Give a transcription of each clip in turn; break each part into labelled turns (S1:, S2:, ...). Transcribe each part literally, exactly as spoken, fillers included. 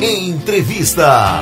S1: Entrevista.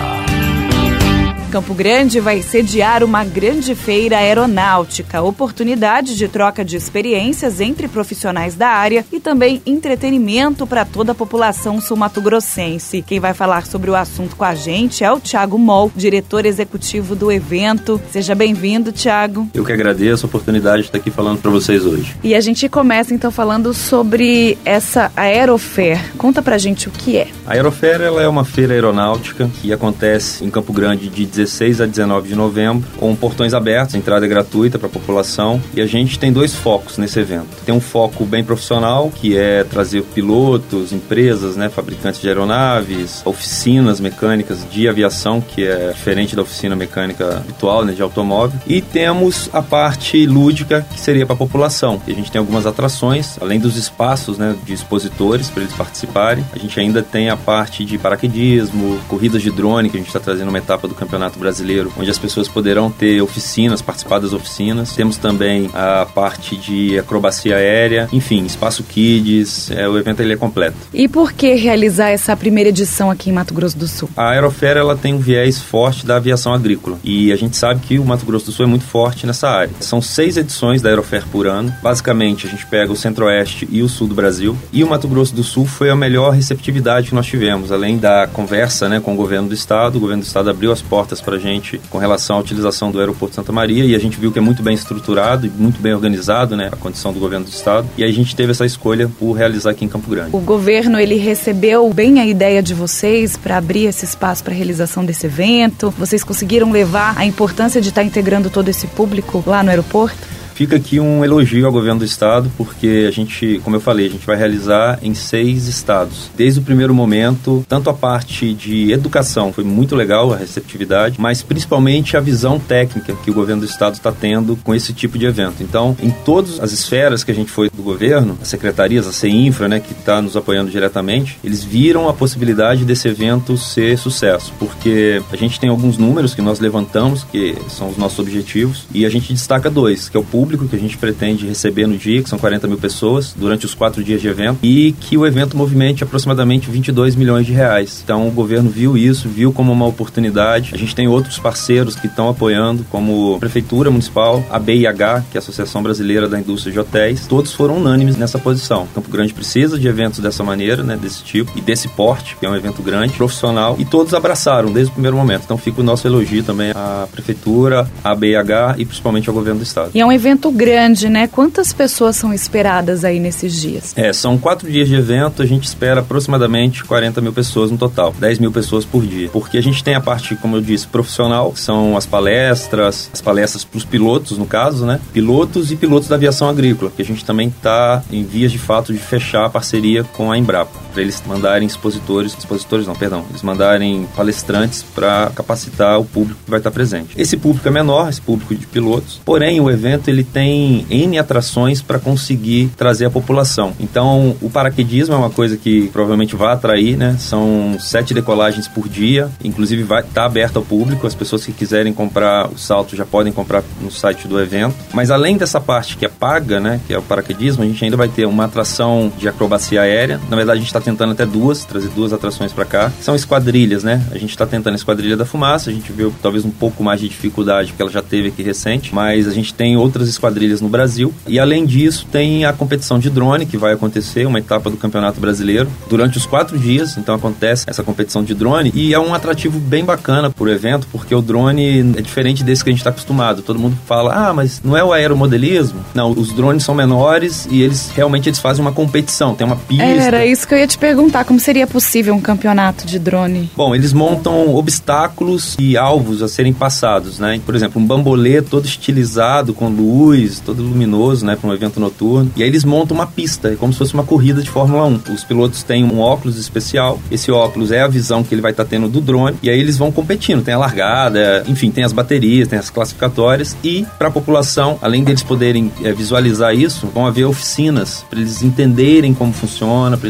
S2: Campo Grande vai sediar uma grande feira aeronáutica, oportunidade de troca de experiências entre profissionais da área e também entretenimento para toda a população sul-mato-grossense. Quem vai falar sobre o assunto com a gente é o Thiago Moll, diretor executivo do evento. Seja bem-vindo, Thiago.
S3: Eu que agradeço a oportunidade de estar aqui falando para vocês hoje.
S2: E a gente começa então falando sobre essa Aerofair. Conta pra gente o que é.
S3: A Aerofair ela é uma feira aeronáutica que acontece em Campo Grande de dezesseis a dezenove de novembro, com portões abertos, a entrada é gratuita para a população, e a gente tem dois focos nesse evento. Tem um foco bem profissional, que é trazer pilotos, empresas, né, fabricantes de aeronaves, oficinas mecânicas de aviação, que é diferente da oficina mecânica habitual, né, de automóvel, e temos a parte lúdica, que seria para a população. E a gente tem algumas atrações, além dos espaços, né, de expositores para eles participarem, a gente ainda tem a parte de paraquedismo, corridas de drone, que a gente está trazendo uma etapa do campeonato brasileiro, onde as pessoas poderão ter oficinas, participar das oficinas. Temos também a parte de acrobacia aérea, enfim, espaço kids, é, o evento ele é completo.
S2: E por que realizar essa primeira edição aqui em Mato Grosso do Sul?
S3: A Aerofair ela tem um viés forte da aviação agrícola e a gente sabe que o Mato Grosso do Sul é muito forte nessa área. São seis edições da Aerofair por ano. Basicamente, a gente pega o Centro-Oeste e o Sul do Brasil, e o Mato Grosso do Sul foi a melhor receptividade que nós tivemos, além da conversa, né, com o governo do estado. O governo do estado abriu as portas para a gente com relação à utilização do aeroporto de Santa Maria, e a gente viu que é muito bem estruturado e muito bem organizado, né, a condição do governo do estado, e aí a gente teve essa escolha por realizar aqui em Campo Grande.
S2: O governo, ele recebeu bem a ideia de vocês para abrir esse espaço para a realização desse evento? Vocês conseguiram levar a importância de estar integrando todo esse público lá no aeroporto?
S3: Fica aqui um elogio ao governo do estado, porque a gente, como eu falei, a gente vai realizar em seis estados. Desde o primeiro momento, tanto a parte de educação, foi muito legal a receptividade, mas principalmente a visão técnica que o governo do estado está tendo com esse tipo de evento. Então, em todas as esferas que a gente foi do governo, as secretarias, a CEINFRA, né, que está nos apoiando diretamente, eles viram a possibilidade desse evento ser sucesso, porque a gente tem alguns números que nós levantamos, que são os nossos objetivos, e a gente destaca dois, que é o público que a gente pretende receber no dia, que são quarenta mil pessoas, durante os quatro dias de evento, e que o evento movimente aproximadamente vinte e dois milhões de reais. Então o governo viu isso, viu como uma oportunidade. A gente tem outros parceiros que estão apoiando, como a Prefeitura Municipal, a B I H, que é a Associação Brasileira da Indústria de Hotéis. Todos foram unânimes nessa posição. Campo Grande precisa de eventos dessa maneira, né, desse tipo, e desse porte, que é um evento grande, profissional, e todos abraçaram desde o primeiro momento. Então fica o nosso elogio também à Prefeitura, à B I H e principalmente ao governo do estado.
S2: E é um evento grande, né? Quantas pessoas são esperadas aí nesses dias?
S3: É, são quatro dias de evento, a gente espera aproximadamente quarenta mil pessoas no total, dez mil pessoas por dia. Porque a gente tem a parte, como eu disse, profissional, que são as palestras, as palestras para os pilotos, no caso, né? Pilotos e pilotos da aviação agrícola, que a gente também está em vias de fato de fechar a parceria com a Embrapa, para eles mandarem expositores, expositores não, perdão, eles mandarem palestrantes para capacitar o público que vai estar presente. Esse público é menor, esse público de pilotos, porém o evento ele tem N atrações para conseguir trazer a população. Então, o paraquedismo é uma coisa que provavelmente vai atrair, né? São sete decolagens por dia, inclusive vai estar aberto ao público, as pessoas que quiserem comprar o salto já podem comprar no site do evento. Mas além dessa parte que é paga, né, que é o paraquedismo, a gente ainda vai ter uma atração de acrobacia aérea. Na verdade, a gente está tentando até duas, trazer duas atrações para cá. São esquadrilhas, né? A gente está tentando a Esquadrilha da Fumaça, a gente viu talvez um pouco mais de dificuldade que ela já teve aqui recente, mas a gente tem outras esquadrilhas no Brasil. E além disso, tem a competição de drone, que vai acontecer, uma etapa do Campeonato Brasileiro, durante os quatro dias. Então acontece essa competição de drone, e é um atrativo bem bacana pro evento, porque o drone é diferente desse que a gente está acostumado. Todo mundo fala, ah, mas não é o aeromodelismo? Não, os drones são menores e eles realmente eles fazem uma competição, tem uma pista.
S2: Era isso que eu ia te perguntar, como seria possível um campeonato de drone?
S3: Bom, eles montam obstáculos e alvos a serem passados, né? Por exemplo, um bambolê todo estilizado, com luz, todo luminoso, né, para um evento noturno. E aí eles montam uma pista, é como se fosse uma corrida de Fórmula um. Os pilotos têm um óculos especial, esse óculos é a visão que ele vai estar tendo do drone, e aí eles vão competindo, tem a largada, enfim, tem as baterias, tem as classificatórias, e para a população, além deles poderem é, visualizar isso, vão haver oficinas para eles entenderem como funciona, para eles entenderem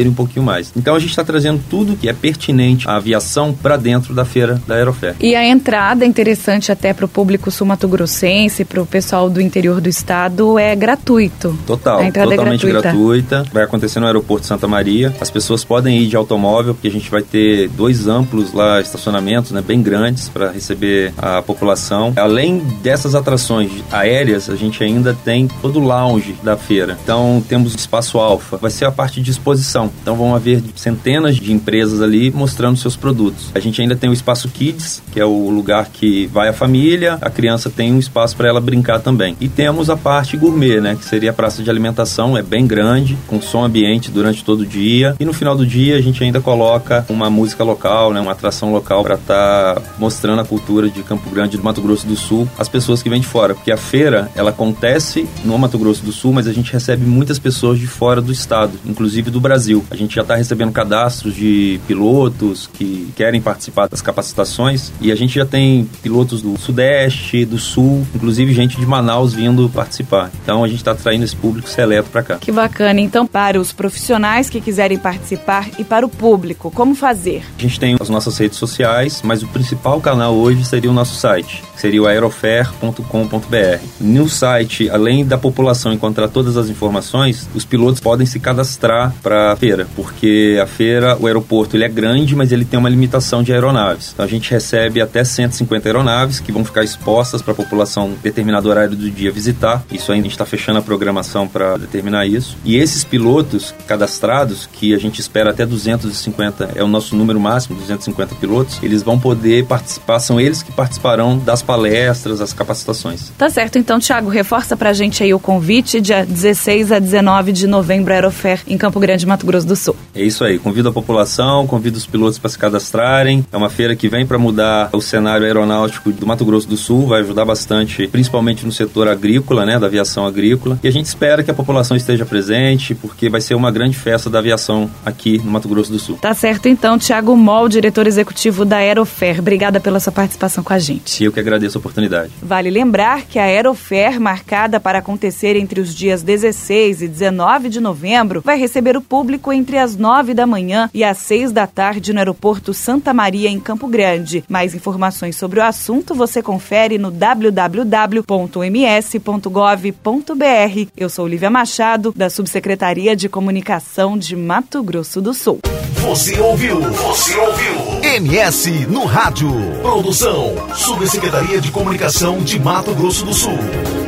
S3: e um pouquinho mais. Então a gente está trazendo tudo que é pertinente à aviação para dentro da feira da Aerofair.
S2: E a entrada é interessante até para o público sul-mato-grossense, para o pessoal do interior do estado, é gratuito.
S3: Total, totalmente é gratuita. Vai acontecer no aeroporto de Santa Maria. As pessoas podem ir de automóvel, porque a gente vai ter dois amplos lá estacionamentos, né, bem grandes para receber a população. Além dessas atrações aéreas, a gente ainda tem todo o lounge da feira. Então temos o espaço alfa. Vai ser a parte de exposição. Então vão haver centenas de empresas ali mostrando seus produtos. A gente ainda tem o espaço Kids, que é o lugar que vai a família, a criança tem um espaço para ela brincar também. E temos a parte gourmet, né, que seria a praça de alimentação, é bem grande, com som ambiente durante todo o dia. E no final do dia a gente ainda coloca uma música local, né, uma atração local para estar tá mostrando a cultura de Campo Grande, do Mato Grosso do Sul, às pessoas que vêm de fora. Porque a feira, ela acontece no Mato Grosso do Sul, mas a gente recebe muitas pessoas de fora do estado, inclusive do Brasil. A gente já está recebendo cadastros de pilotos que querem participar das capacitações e a gente já tem pilotos do Sudeste, do Sul, inclusive gente de Manaus vindo participar. Então a gente está atraindo esse público seleto para cá.
S2: Que bacana. Então, para os profissionais que quiserem participar e para o público, como fazer?
S3: A gente tem as nossas redes sociais, mas o principal canal hoje seria o nosso site, que seria o aerofair ponto com ponto b r. No site, além da população encontrar todas as informações, os pilotos podem se cadastrar para a feira, porque a feira, o aeroporto, ele é grande, mas ele tem uma limitação de aeronaves. Então a gente recebe até cento e cinquenta aeronaves que vão ficar expostas para a população em determinado horário do dia visitar. Isso ainda a gente está fechando a programação para determinar isso. E esses pilotos cadastrados, que a gente espera até duzentos e cinquenta, é o nosso número máximo, duzentos e cinquenta pilotos, eles vão poder participar, são eles que participarão das palestras, das capacitações.
S2: Tá certo, então, Thiago, reforça pra gente aí o convite, dia dezesseis a dezenove de novembro, Aerofair, em Campo Grande, Mato Grosso do Sul.
S3: É isso aí, convido a população, convido os pilotos para se cadastrarem. É uma feira que vem para mudar o cenário aeronáutico do Mato Grosso do Sul, vai ajudar bastante, principalmente no setor agrícola, né, da aviação agrícola. E a gente espera que a população esteja presente, porque vai ser uma grande festa da aviação aqui no Mato Grosso do Sul.
S2: Tá certo, então, Thiago Moll, diretor executivo da Aerofair. Obrigada pela sua participação com a gente.
S3: E eu que agradeço a oportunidade.
S2: Vale lembrar que a Aerofair, marcada para acontecer entre os dias dezesseis e dezenove de novembro, vai receber o público entre as nove da manhã e as seis da tarde no aeroporto Santa Maria, em Campo Grande. Mais informações sobre o assunto você confere no w w w ponto m s ponto gov ponto b r. Eu sou Olivia Machado, da Subsecretaria de Comunicação de Mato Grosso do Sul.
S1: Você ouviu? Você ouviu? M S no rádio. Produção Subsecretaria de Comunicação de Mato Grosso do Sul.